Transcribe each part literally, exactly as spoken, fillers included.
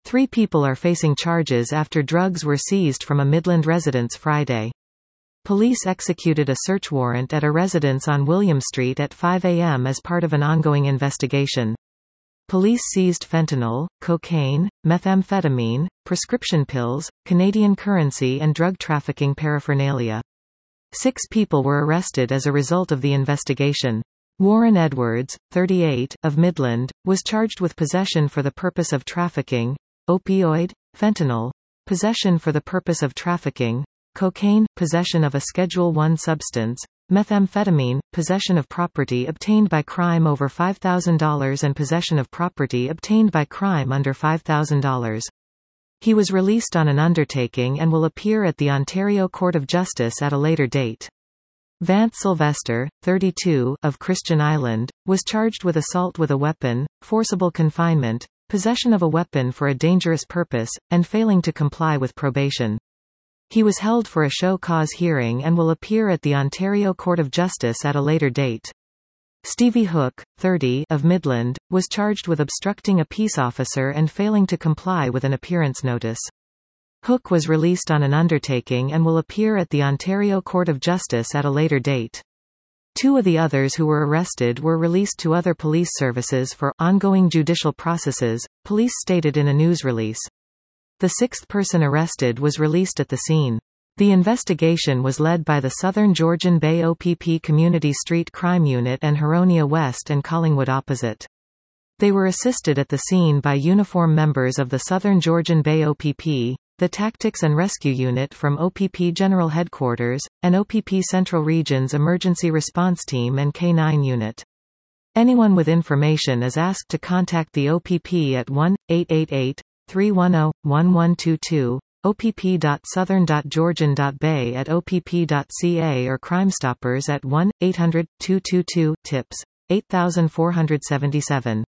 Three people are facing charges after drugs were seized from a Midland residence Friday. Police executed a search warrant at a residence on William Street at five A M as part of an ongoing investigation. Police seized fentanyl, cocaine, methamphetamine, prescription pills, Canadian currency and drug trafficking paraphernalia. Six people were arrested as a result of the investigation. Warren Edwards, thirty-eight, of Midland, was charged with possession for the purpose of trafficking, opioid, fentanyl, possession for the purpose of trafficking, cocaine, possession of a Schedule one substance, methamphetamine, possession of property obtained by crime over five thousand dollars and possession of property obtained by crime under five thousand dollars. He was released on an undertaking and will appear at the Ontario Court of Justice at a later date. Vance Sylvester, thirty-two, of Christian Island, was charged with assault with a weapon, forcible confinement, possession of a weapon for a dangerous purpose, and failing to comply with probation. He was held for a show cause hearing and will appear at the Ontario Court of Justice at a later date. Stevie Hook, thirty, of Midland, was charged with obstructing a peace officer and failing to comply with an appearance notice. Hook was released on an undertaking and will appear at the Ontario Court of Justice at a later date. Two of the others who were arrested were released to other police services for ongoing judicial processes, police stated in a news release. The sixth person arrested was released at the scene. The investigation was led by the Southern Georgian Bay O P P Community Street Crime Unit and Huronia West and Collingwood Opposite. They were assisted at the scene by uniform members of the Southern Georgian Bay O P P, the Tactics and Rescue Unit from O P P General Headquarters, and O P P Central Region's Emergency Response Team and K nine Unit. Anyone with information is asked to contact the O P P at one eight eight eight, three one zero, one one two two, o p p dot southern dot georgian dot bay at o p p dot c a or Crimestoppers at one eight hundred, two two two, tips, eight four seven seven.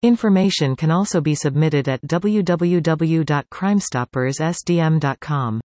Information can also be submitted at w w w dot crimestoppers s d m dot com.